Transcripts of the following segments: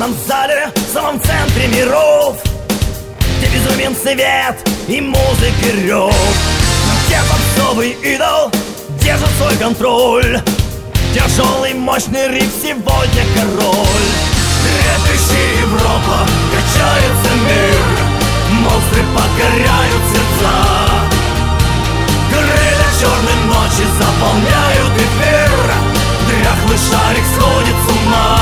огромном зале, в самом центре миров, где безумен свет и музыка рев, где попсовый идол держит свой контроль. Тяжелый, мощный риф сегодня король. Трепещи, Европа, качается мир, монстры покоряют сердца. Крылья черной ночи заполняют эфир, дряхлый шарик сходит с ума.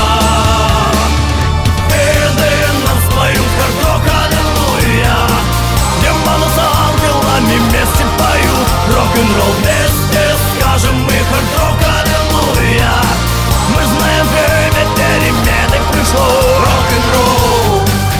Виды нам споют хард-рок, аллилуйя. Демоны за ангелами вместе поют рок-н-ролл вместе, скажем мы хард-рок, аллилуйя. Мы знаем, время перемены пришло. Рок-н-ролл.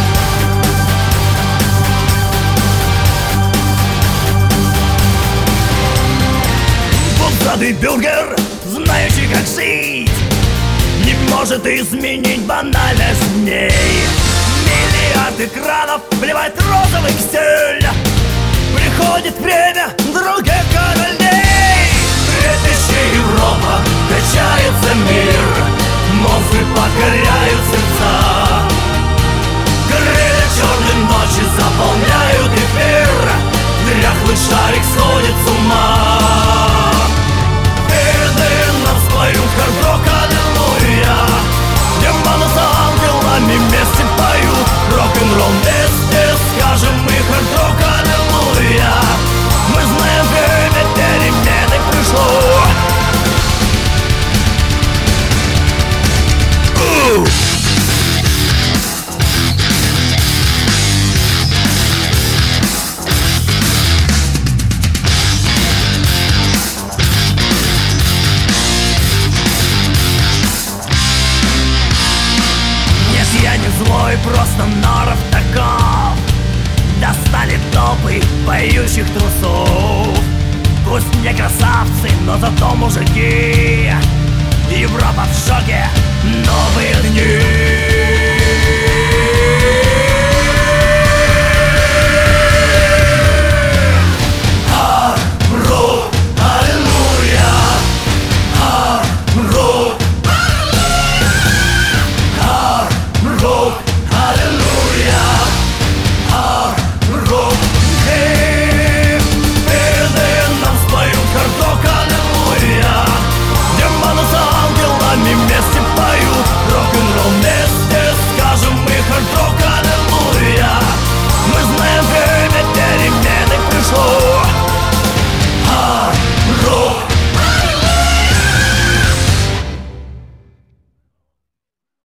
Пузатый бюргер, знающий, как жить, не может изменить банальность дней. Миллиард экранов вливает розовый кисель. Приходит время других королей. Трепещи, Европа, качается мир, монстры покоряют сердца. Крылья черной ночи заполняют эфир, дряхлый шарик сходит с ума. Виды нам споют хард-рок, аллилуйя. Демоны за ангелами вместе поют рок-н-ролл вместе, скажем мы хард-рок, аллилуйя. Мы знаем, время перемены пришло. Нет, я не злой, просто норов таков. Достали толпы поющих трусов. Пусть не красавцы, но зато мужики. Европа в шоке, новые дни.